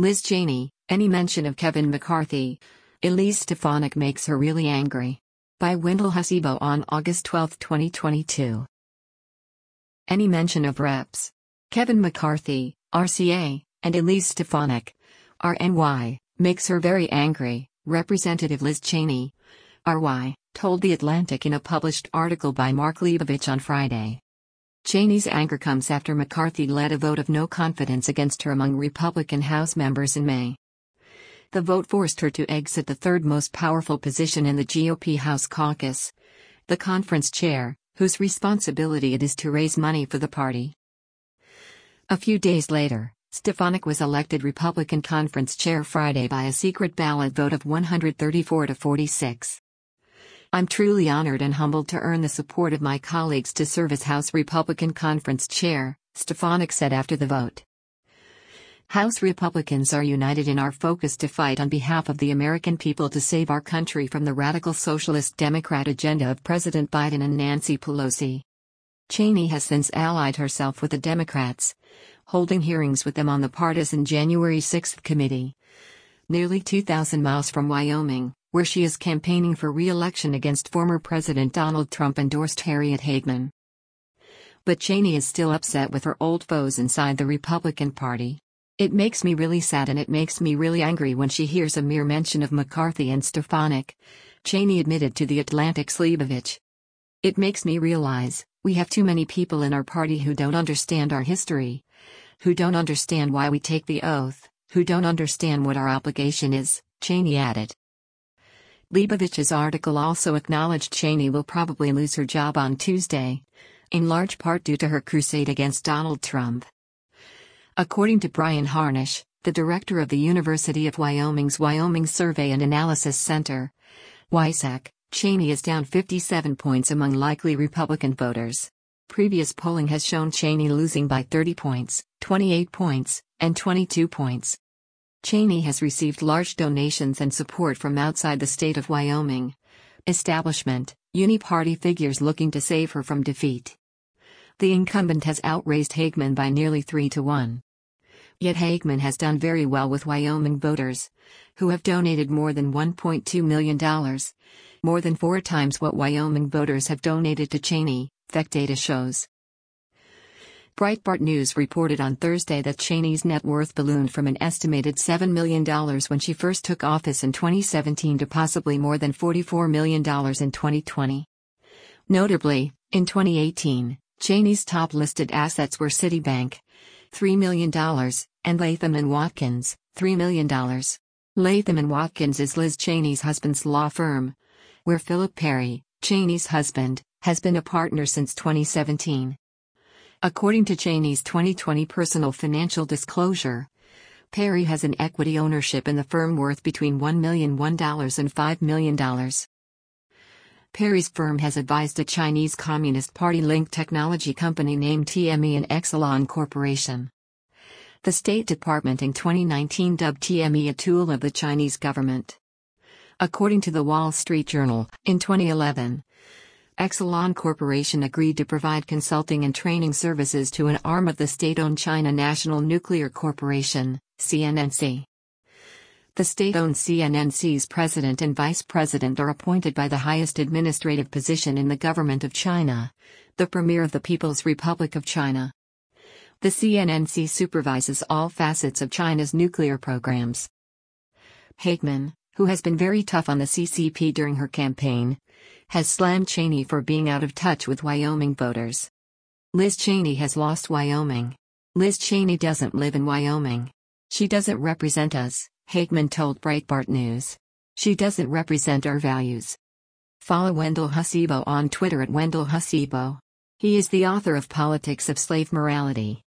Liz Cheney, any mention of Kevin McCarthy. Elise Stefanik makes her really angry. By Wendell Hasibo on August 12, 2022. Any mention of Reps. Kevin McCarthy, RCA, and Elise Stefanik, RNY, makes her very angry, Representative Liz Cheney, RY, told The Atlantic in a published article by Mark Leibovich on Friday. Cheney's anger comes after McCarthy led a vote of no confidence against her among Republican House members in May. The vote forced her to exit the third most powerful position in the GOP House caucus, the conference chair, whose responsibility it is to raise money for the party. A few days later, Stefanik was elected Republican conference chair Friday by a secret ballot vote of 134 to 46. I'm truly honored and humbled to earn the support of my colleagues to serve as House Republican Conference Chair, Stefanik said after the vote. House Republicans are united in our focus to fight on behalf of the American people to save our country from the radical socialist Democrat agenda of President Biden and Nancy Pelosi. Cheney has since allied herself with the Democrats, holding hearings with them on the partisan January 6 committee, nearly 2,000 miles from Wyoming, where she is campaigning for re-election against former President Donald Trump-endorsed Harriet Hageman. But Cheney is still upset with her old foes inside the Republican Party. It makes me really sad and it makes me really angry when she hears a mere mention of McCarthy and Stefanik, Cheney admitted to The Atlantic's Leibovich. It makes me realize, we have too many people in our party who don't understand our history, who don't understand why we take the oath, who don't understand what our obligation is, Cheney added. Leibovich's article also acknowledged Cheney will probably lose her job on Tuesday, in large part due to her crusade against Donald Trump. According to Brian Harnish, the director of the University of Wyoming's Wyoming Survey and Analysis Center, WYSAC, Cheney is down 57 points among likely Republican voters. Previous polling has shown Cheney losing by 30 points, 28 points, and 22 points. Cheney has received large donations and support from outside the state of Wyoming. Establishment, uni-party figures looking to save her from defeat. The incumbent has outraised Hageman by nearly 3-1. Yet Hageman has done very well with Wyoming voters, who have donated more than $1.2 million, more than 4 times what Wyoming voters have donated to Cheney, FEC data shows. Breitbart News reported on Thursday that Cheney's net worth ballooned from an estimated $7 million when she first took office in 2017 to possibly more than $44 million in 2020. Notably, in 2018, Cheney's top listed assets were Citibank, $3 million, and Latham & Watkins, $3 million. Latham & Watkins is Liz Cheney's husband's law firm, where Philip Perry, Cheney's husband, has been a partner since 2017. According to Cheney's 2020 personal financial disclosure, Perry has an equity ownership in the firm worth between $1 million and $5 million. Perry's firm has advised a Chinese Communist Party-linked technology company named TME and Exelon Corporation. The State Department in 2019 dubbed TME a tool of the Chinese government. According to the Wall Street Journal, in 2011, Exelon Corporation agreed to provide consulting and training services to an arm of the state-owned China National Nuclear Corporation, CNNC. The state-owned CNNC's president and vice president are appointed by the highest administrative position in the government of China, the Premier of the People's Republic of China. The CNNC supervises all facets of China's nuclear programs. Hageman, who has been very tough on the CCP during her campaign, has slammed Cheney for being out of touch with Wyoming voters. Liz Cheney has lost Wyoming. Liz Cheney doesn't live in Wyoming. She doesn't represent us, Hageman told Breitbart News. She doesn't represent our values. Follow Wendell Hasibo on Twitter at Wendell Hasibo. He is the author of Politics of Slave Morality.